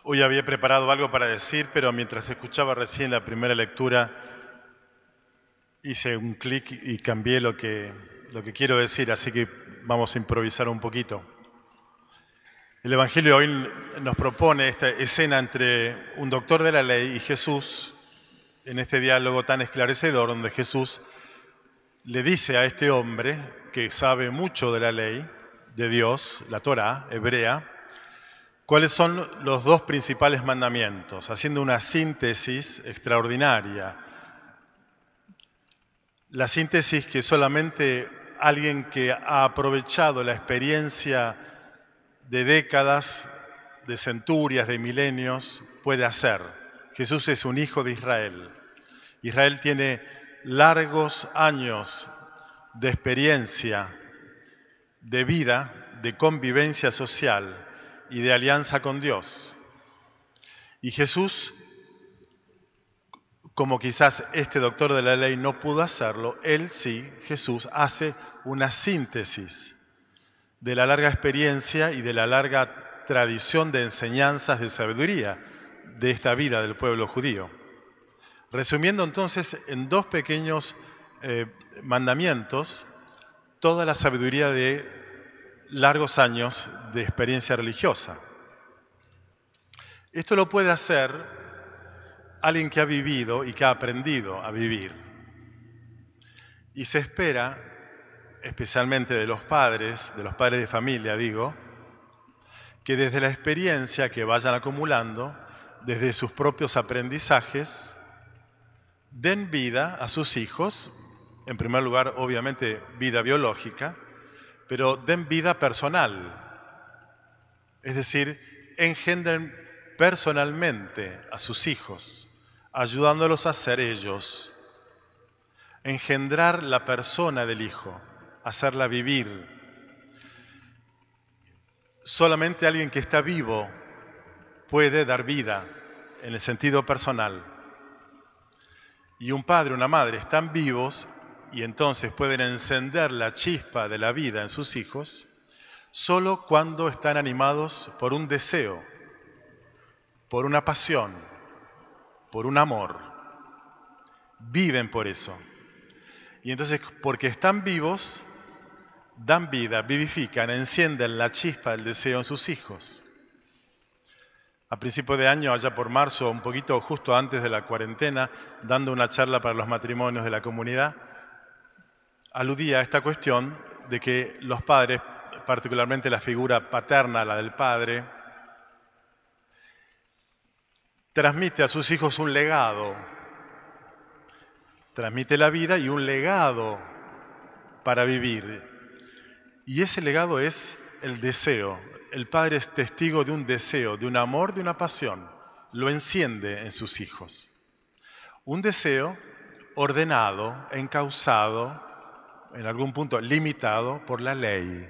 Hoy había preparado algo para decir, pero mientras escuchaba recién la primera lectura, hice un clic y cambié lo que quiero decir, así que vamos a improvisar un poquito. El Evangelio hoy nos propone esta escena entre un doctor de la ley y Jesús, en este diálogo tan esclarecedor, donde Jesús le dice a este hombre que sabe mucho de la ley de Dios, la Torá hebrea, cuáles son los dos principales mandamientos, haciendo una síntesis extraordinaria. La síntesis que solamente alguien que ha aprovechado la experiencia de décadas, de centurias, de milenios, puede hacer. Jesús es un hijo de Israel. Israel tiene largos años de experiencia, de vida, de convivencia social y de alianza con Dios. Y Jesús, como quizás este doctor de la ley no pudo hacerlo, él sí, Jesús, hace una síntesis de la larga experiencia y de la larga tradición de enseñanzas de sabiduría de esta vida del pueblo judío. Resumiendo entonces en dos pequeños mandamientos toda la sabiduría de largos años de experiencia religiosa. Esto lo puede hacer alguien que ha vivido y que ha aprendido a vivir. Y se espera, especialmente de los padres de familia, digo, que desde la experiencia que vayan acumulando, desde sus propios aprendizajes, den vida a sus hijos, en primer lugar, obviamente, vida biológica, pero den vida personal. Es decir, engendren personalmente a sus hijos, ayudándolos a ser ellos. Engendrar la persona del hijo, hacerla vivir. Solamente alguien que está vivo puede dar vida en el sentido personal. Y un padre, una madre están vivos y entonces pueden encender la chispa de la vida en sus hijos solo cuando están animados por un deseo, por una pasión, por un amor. Viven por eso. Y entonces, porque están vivos, dan vida, vivifican, encienden la chispa del deseo en sus hijos. A principio de año, allá por marzo, un poquito justo antes de la cuarentena, dando una charla para los matrimonios de la comunidad, aludía a esta cuestión de que los padres, particularmente la figura paterna, la del padre, transmite a sus hijos un legado, transmite la vida y un legado para vivir. Y ese legado es el deseo. El padre es testigo de un deseo, de un amor, de una pasión. Lo enciende en sus hijos. Un deseo ordenado, encauzado, en algún punto limitado por la ley.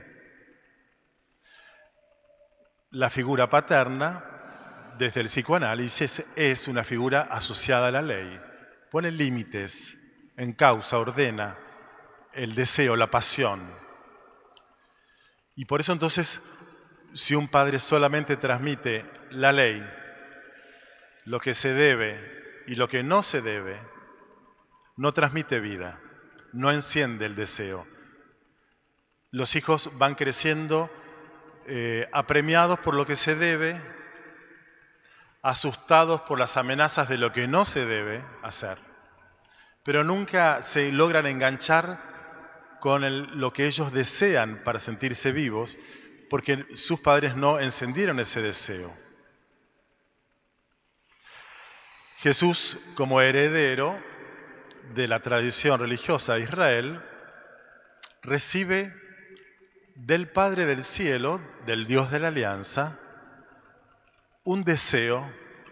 La figura paterna, desde el psicoanálisis, es una figura asociada a la ley. Pone límites, encauza, ordena el deseo, la pasión. Y por eso entonces, si un padre solamente transmite la ley, lo que se debe y lo que no se debe, no transmite vida, no enciende el deseo. Los hijos van creciendo apremiados por lo que se debe, asustados por las amenazas de lo que no se debe hacer, pero nunca se logran enganchar con lo que ellos desean para sentirse vivos, porque sus padres no encendieron ese deseo. Jesús, como heredero de la tradición religiosa de Israel, recibe del Padre del cielo, del Dios de la alianza, un deseo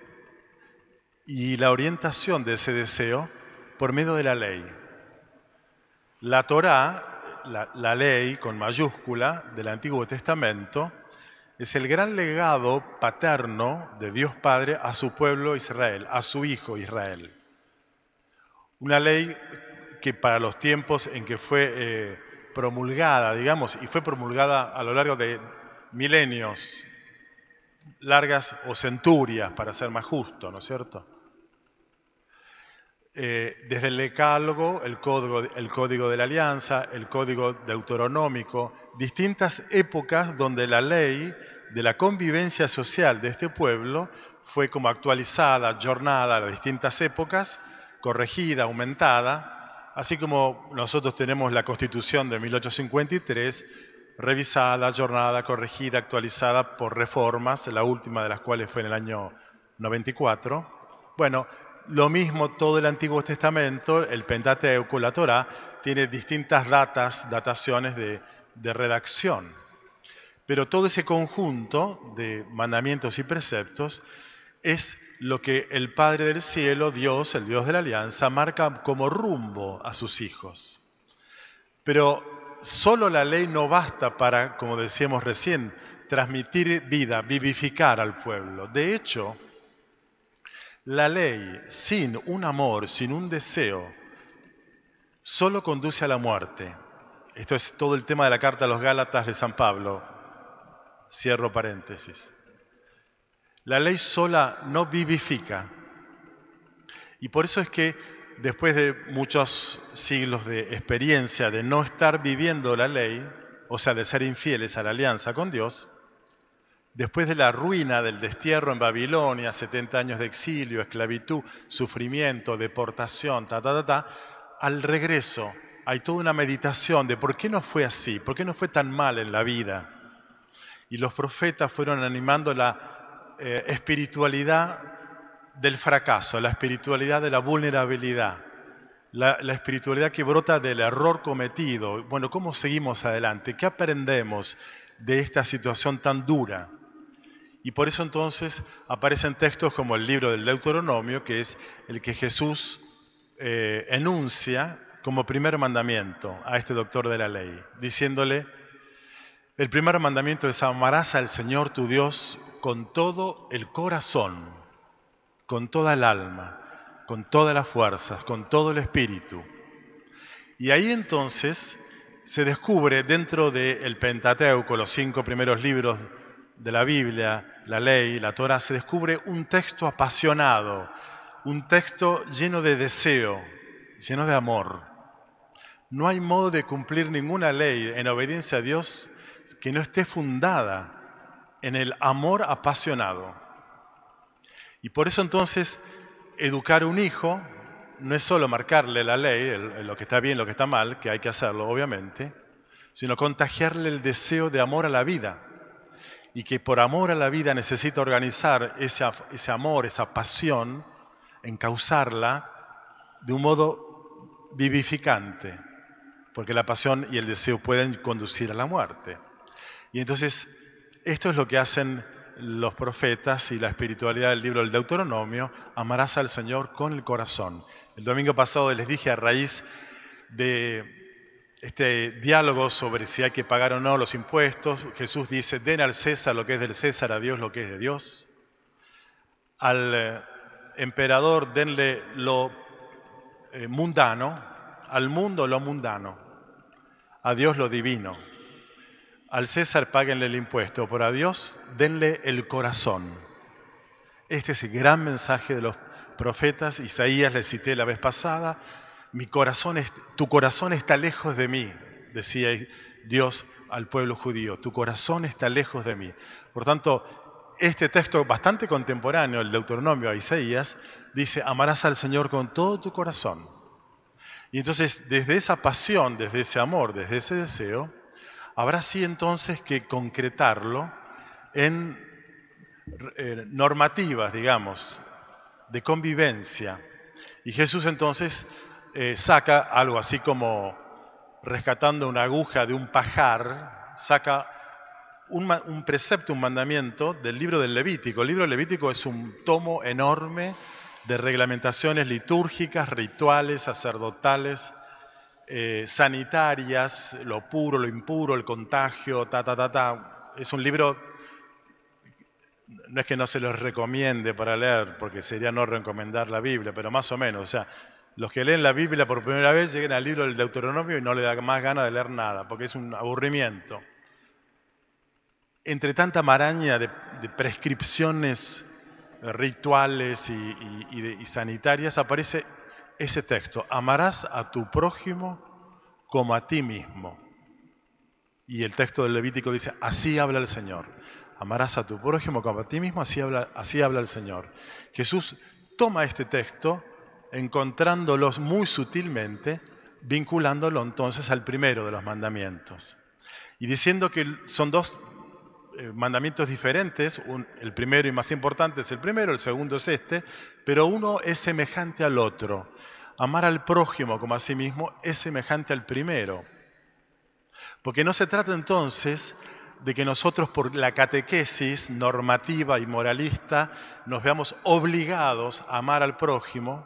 y la orientación de ese deseo por medio de la ley. La Torá, la ley con mayúscula del Antiguo Testamento, es el gran legado paterno de Dios Padre a su pueblo Israel, a su hijo Israel. Una ley que para los tiempos en que fue promulgada, digamos, y fue promulgada a lo largo de milenios, largas o centurias, para ser más justo, ¿no es cierto? Desde el Decálogo, el Código de la Alianza, el Código Deuteronómico, distintas épocas donde la ley de la convivencia social de este pueblo fue como actualizada, ayornada a las distintas épocas, corregida, aumentada, así como nosotros tenemos la Constitución de 1853, revisada, ayornada, corregida, actualizada por reformas, la última de las cuales fue en el año 94. Bueno, lo mismo todo el Antiguo Testamento, el Pentateuco, la Torá, tiene distintas dataciones de redacción. Pero todo ese conjunto de mandamientos y preceptos es lo que el Padre del Cielo, Dios, el Dios de la Alianza, marca como rumbo a sus hijos. Pero solo la ley no basta para, como decíamos recién, transmitir vida, vivificar al pueblo. De hecho, la ley sin un amor, sin un deseo, solo conduce a la muerte. Esto es todo el tema de la carta a los Gálatas de San Pablo. Cierro paréntesis. La ley sola no vivifica. Y por eso es que después de muchos siglos de experiencia de no estar viviendo la ley, o sea, de ser infieles a la alianza con Dios, después de la ruina del destierro en Babilonia, 70 años de exilio, esclavitud, sufrimiento, deportación, al regreso hay toda una meditación de por qué no fue así, por qué no fue tan mal en la vida. Y los profetas fueron animando la espiritualidad del fracaso, la espiritualidad de la vulnerabilidad, la espiritualidad que brota del error cometido. Bueno, ¿cómo seguimos adelante? ¿Qué aprendemos de esta situación tan dura? Y por eso entonces aparecen textos como el libro del Deuteronomio, que es el que Jesús enuncia como primer mandamiento a este doctor de la ley, diciéndole, el primer mandamiento es amarás al Señor tu Dios con todo el corazón, con toda el alma, con todas las fuerzas, con todo el espíritu. Y ahí entonces se descubre dentro del Pentateuco, los 5 primeros libros de la Biblia, la ley, la Torá, se descubre un texto apasionado, un texto lleno de deseo, lleno de amor. No hay modo de cumplir ninguna ley en obediencia a Dios que no esté fundada en el amor apasionado. Y por eso entonces educar a un hijo no es solo marcarle la ley, lo que está bien, lo que está mal, que hay que hacerlo obviamente, sino contagiarle el deseo de amor a la vida. Y que por amor a la vida necesita organizar ese amor, esa pasión, encauzarla de un modo vivificante, porque la pasión y el deseo pueden conducir a la muerte. Y entonces, esto es lo que hacen los profetas y la espiritualidad del libro del Deuteronomio, amarás al Señor con el corazón. El domingo pasado les dije a raíz de este diálogo sobre si hay que pagar o no los impuestos, Jesús dice, den al César lo que es del César, a Dios lo que es de Dios. Al emperador denle lo mundano, al mundo lo mundano, a Dios lo divino. Al César páguenle el impuesto, pero a Dios denle el corazón. Este es el gran mensaje de los profetas. Isaías le cité la vez pasada. Tu corazón está lejos de mí, decía Dios al pueblo judío. Tu corazón está lejos de mí. Por tanto, este texto bastante contemporáneo, el Deuteronomio a Isaías, dice, amarás al Señor con todo tu corazón. Y entonces, desde esa pasión, desde ese amor, desde ese deseo, habrá sí entonces que concretarlo en normativas, digamos, de convivencia. Y Jesús entonces saca algo así como rescatando una aguja de un pajar, saca un precepto, un mandamiento del libro del Levítico. El libro del Levítico es un tomo enorme de reglamentaciones litúrgicas, rituales, sacerdotales, sanitarias, lo puro, lo impuro, el contagio, Es un libro, no es que no se los recomiende para leer, porque sería no recomendar la Biblia, pero más o menos, o sea, los que leen la Biblia por primera vez lleguen al libro del Deuteronomio y no les da más ganas de leer nada, porque es un aburrimiento. Entre tanta maraña de prescripciones rituales y sanitarias, aparece ese texto: amarás a tu prójimo como a ti mismo. Y el texto del Levítico dice: así habla el Señor. Amarás a tu prójimo como a ti mismo, así habla el Señor. Jesús toma este texto, encontrándolos muy sutilmente, vinculándolo entonces al primero de los mandamientos. Y diciendo que son dos mandamientos diferentes, el primero y más importante es el primero, el segundo es este, pero uno es semejante al otro. Amar al prójimo como a sí mismo es semejante al primero. Porque no se trata entonces de que nosotros por la catequesis normativa y moralista nos veamos obligados a amar al prójimo,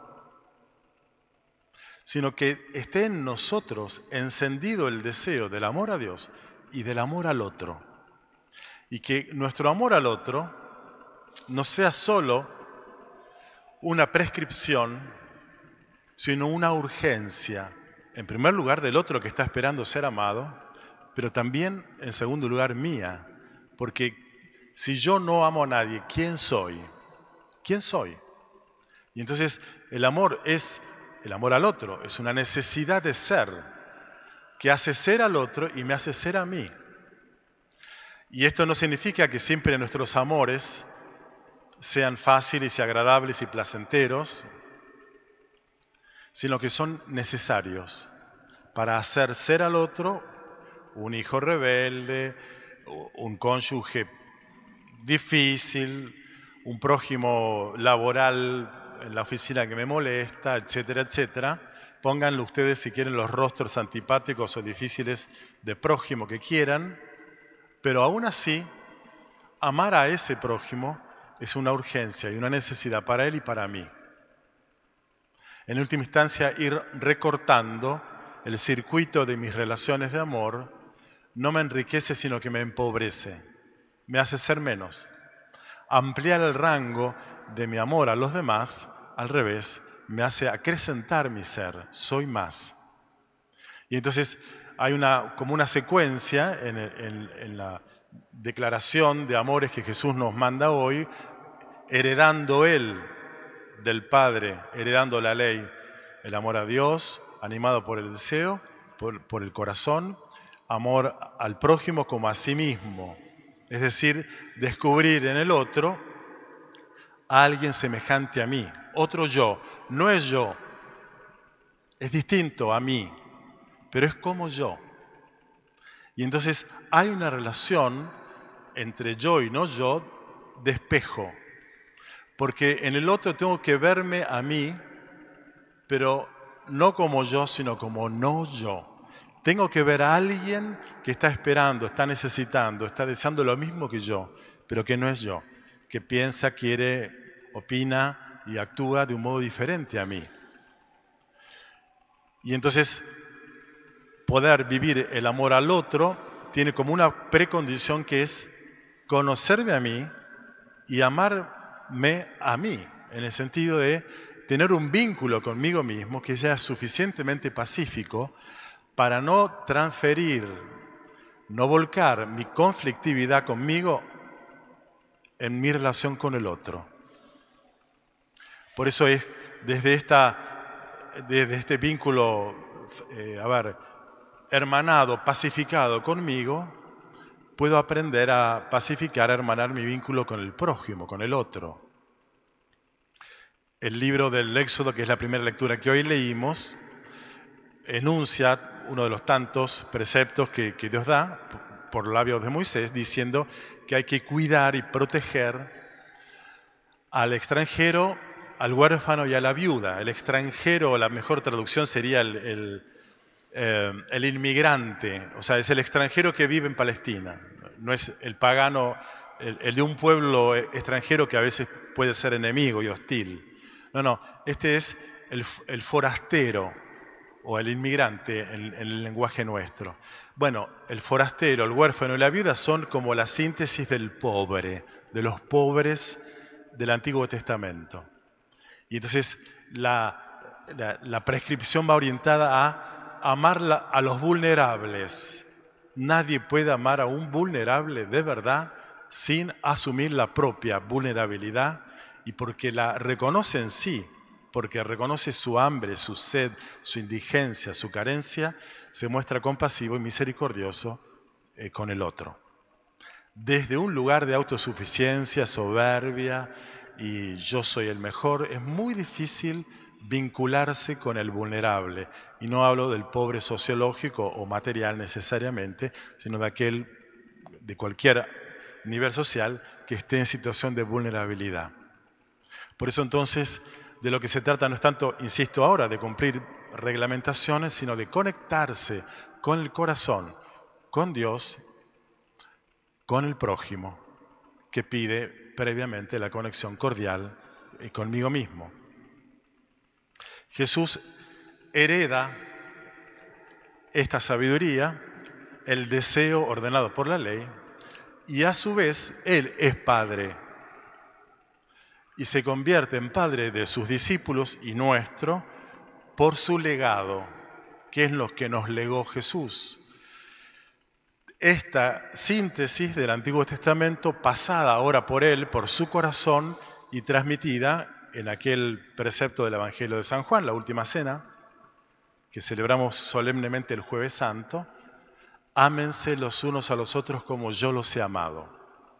sino que esté en nosotros encendido el deseo del amor a Dios y del amor al otro. Y que nuestro amor al otro no sea solo una prescripción, sino una urgencia, en primer lugar del otro que está esperando ser amado, pero también en segundo lugar mía, porque si yo no amo a nadie, ¿quién soy? ¿Quién soy? Y entonces el amor al otro, es una necesidad de ser, que hace ser al otro y me hace ser a mí. Y esto no significa que siempre nuestros amores sean fáciles y agradables y placenteros, sino que son necesarios para hacer ser al otro un hijo rebelde, un cónyuge difícil, un prójimo laboral en la oficina que me molesta, etcétera, etcétera. Pónganle ustedes, si quieren, los rostros antipáticos o difíciles de prójimo que quieran, pero aún así, amar a ese prójimo es una urgencia y una necesidad para él y para mí. En última instancia, ir recortando el circuito de mis relaciones de amor no me enriquece, sino que me empobrece, me hace ser menos. Ampliar el rango de mi amor a los demás, al revés, me hace acrecentar mi ser, soy más. Y entonces hay como una secuencia en la declaración de amores que Jesús nos manda hoy, heredando Él del Padre, heredando la ley, el amor a Dios, animado por el deseo, por el corazón, amor al prójimo como a sí mismo, es decir, descubrir en el otro a alguien semejante a mí, otro yo, no es yo, es distinto a mí, pero es como yo. Y entonces hay una relación entre yo y no yo de espejo, porque en el otro tengo que verme a mí, pero no como yo, sino como no yo. Tengo que ver a alguien que está esperando, está necesitando, está deseando lo mismo que yo, pero que no es yo, que piensa, quiere, opina y actúa de un modo diferente a mí. Y entonces, poder vivir el amor al otro tiene como una precondición que es conocerme a mí y amarme a mí, en el sentido de tener un vínculo conmigo mismo que sea suficientemente pacífico para no transferir, no volcar mi conflictividad conmigo en mi relación con el otro. Por eso es desde este vínculo, hermanado, pacificado conmigo, puedo aprender a pacificar, a hermanar mi vínculo con el prójimo, con el otro. El libro del Éxodo, que es la primera lectura que hoy leímos, enuncia uno de los tantos preceptos que Dios da por labios de Moisés, diciendo que hay que cuidar y proteger al extranjero, al huérfano y a la viuda. El extranjero, la mejor traducción sería el inmigrante, o sea, es el extranjero que vive en Palestina, no es el pagano, el de un pueblo extranjero que a veces puede ser enemigo y hostil. No, este es el forastero o el inmigrante en el lenguaje nuestro. Bueno, el forastero, el huérfano y la viuda son como la síntesis del pobre, de los pobres del Antiguo Testamento. Y entonces la prescripción va orientada a amar a los vulnerables. Nadie puede amar a un vulnerable de verdad sin asumir la propia vulnerabilidad y porque la reconoce en sí, porque reconoce su hambre, su sed, su indigencia, su carencia, se muestra compasivo y misericordioso con el otro. Desde un lugar de autosuficiencia, soberbia y yo soy el mejor, es muy difícil vincularse con el vulnerable. Y no hablo del pobre sociológico o material necesariamente, sino de aquel de cualquier nivel social que esté en situación de vulnerabilidad. Por eso entonces de lo que se trata no es tanto, insisto ahora, de cumplir reglamentaciones, sino de conectarse con el corazón, con Dios, con el prójimo, que pide previamente la conexión cordial conmigo mismo. Jesús hereda esta sabiduría, el deseo ordenado por la ley, y a su vez Él es Padre y se convierte en Padre de sus discípulos y nuestro por su legado, que es lo que nos legó Jesús. Esta síntesis del Antiguo Testamento, pasada ahora por Él, por su corazón y transmitida en aquel precepto del Evangelio de San Juan, la última cena, que celebramos solemnemente el Jueves Santo, ámense los unos a los otros como yo los he amado.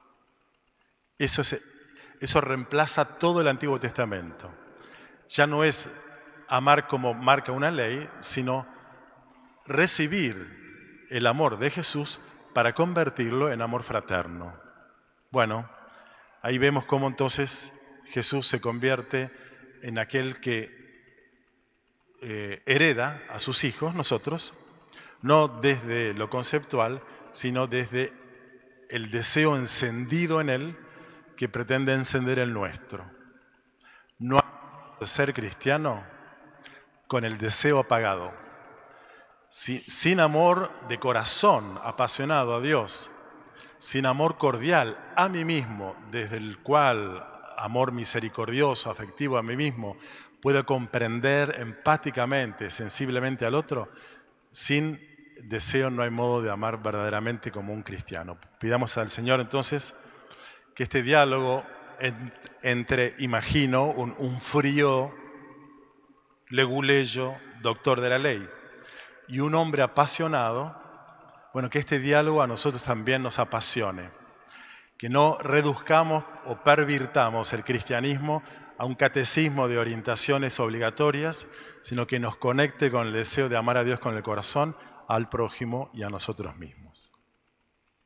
Eso reemplaza todo el Antiguo Testamento. Ya no es amar como marca una ley, sino recibir el amor de Jesús para convertirlo en amor fraterno. Bueno, ahí vemos cómo entonces Jesús se convierte en aquel que hereda a sus hijos, nosotros, no desde lo conceptual, sino desde el deseo encendido en Él que pretende encender el nuestro. No hay ser cristiano con el deseo apagado. Sin amor de corazón apasionado a Dios, sin amor cordial a mí mismo, desde el cual amor misericordioso, afectivo a mí mismo, puedo comprender empáticamente, sensiblemente al otro, sin deseo no hay modo de amar verdaderamente como un cristiano. Pidamos al Señor entonces que este diálogo entre, imagino, un frío leguleyo, doctor de la ley, y un hombre apasionado, bueno, que este diálogo a nosotros también nos apasione, que no reduzcamos o pervirtamos el cristianismo a un catecismo de orientaciones obligatorias, sino que nos conecte con el deseo de amar a Dios con el corazón, al prójimo y a nosotros mismos.